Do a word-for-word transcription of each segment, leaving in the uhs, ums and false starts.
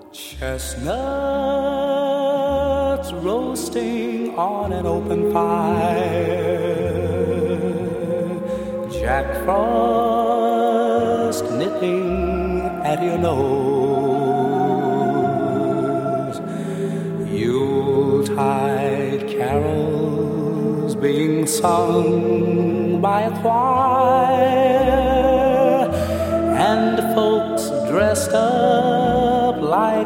Chestnuts roasting on an open fire, Jack Frost nipping at your nose, Yuletide carols being sung by a choir, and folks dressed up like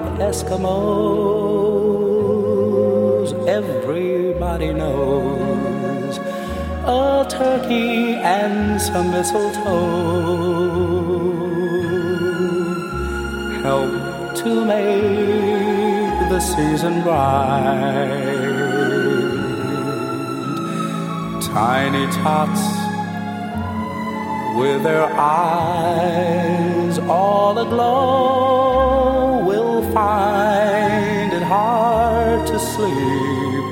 Eskimos. Everybody knows a turkey and some mistletoe help to make the season bright. Tiny tots with their eyes all aglow will find it hard to sleep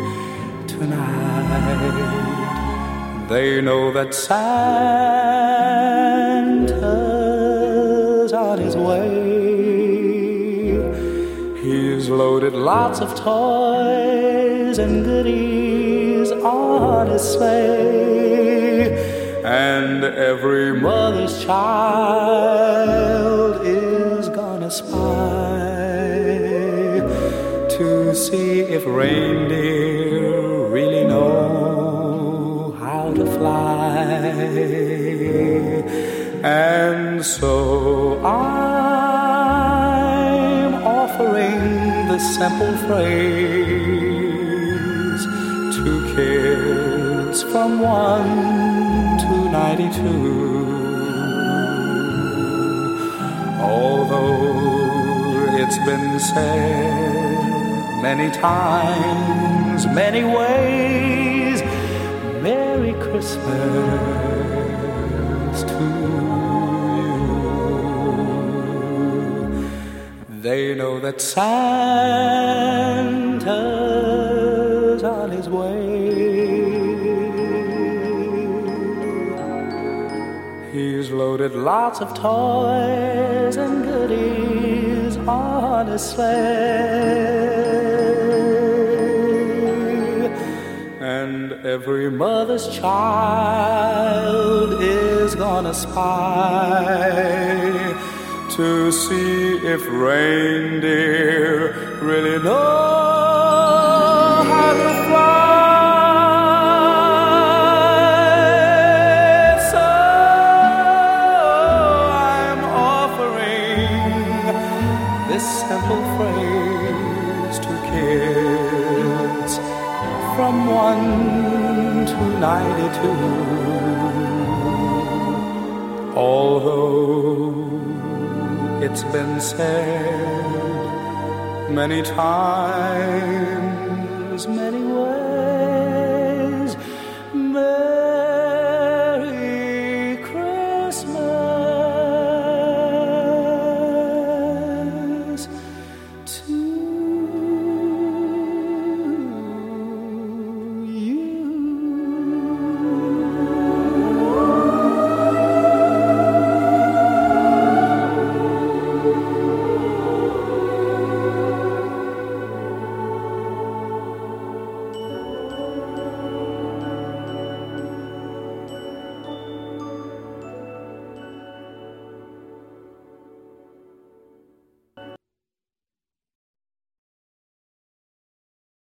tonight. They know that Santa's on his way. He's loaded lots of toys and goodies on his sleigh, and every mother's child is gonna spy to see if reindeer really know how to fly. And so I'm offering the simple phrase to kids from one ninety-two. Although it's been said many times, many ways, Merry Christmas to you. They know that Santa's on his way. He's loaded lots of toys and goodies on his sleigh, and every mother's child is gonna spy to see if reindeer really know how to fly. Simple phrase to kids from one to ninety-two. Although it's been said many times, many